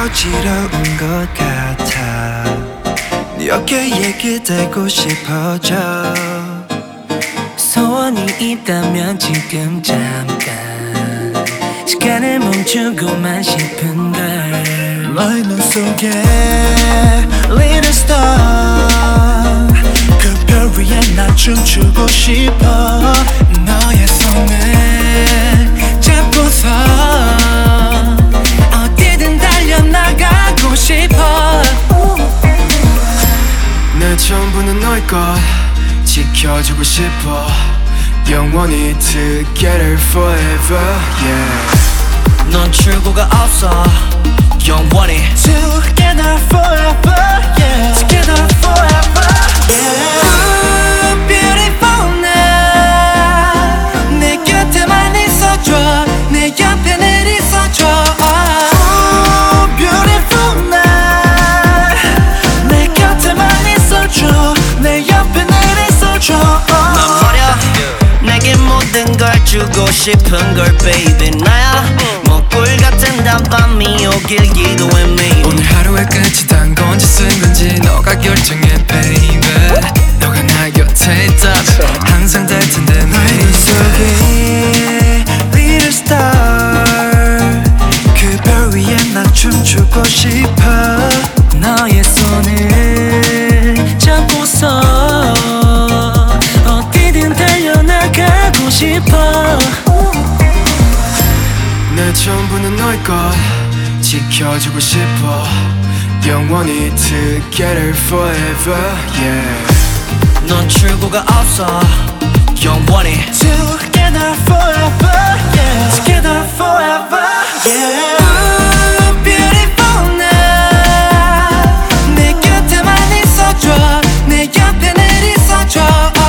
어지러운 것 같아. 네 어깨에 기대고 싶어져. 소원이 있다면 지금 잠깐 시간을 멈추고만 싶은걸. 너의 눈 속에 Little Star 그 별 위에 나 춤추고 싶어. 너의 손을 잡고서 어디든 달려나가고 싶어. 내 전부는 너의 것 지켜주고 싶어. 영원히 together forever yeah. 넌 출구가 없어. 영원히 Together forever yeah. Together forever yeah. Ooh, beautiful now 내 곁에만 있어줘. 내 옆에 늘 있어줘. Ooh, beautiful now 내 곁에만 있어줘. 내 옆에 늘 있어줘. 넌 버려 내게 모든 걸 주고 싶은 걸 baby 나야. 먹불 같은 단밤이 오길 기도해 me. 오늘 하루의 끝이 단 건지 쓴 건지 너가 결정해 baby. 너가 나 곁에 있다면 항상 될 텐데 너의 눈 속에 Little Star 그 별 위에 난 춤추고 싶어. 너의 손을 잡고서 어디든 달려나가고 싶어. 내 전부는 너의 것 지켜주고 싶어. 영원히 together forever yeah. 넌 출구가 없어. 영원히 Together forever yeah. Together forever yeah. Ooh, beautiful now 내 곁에만 있어줘. 내 옆에 늘 있어줘.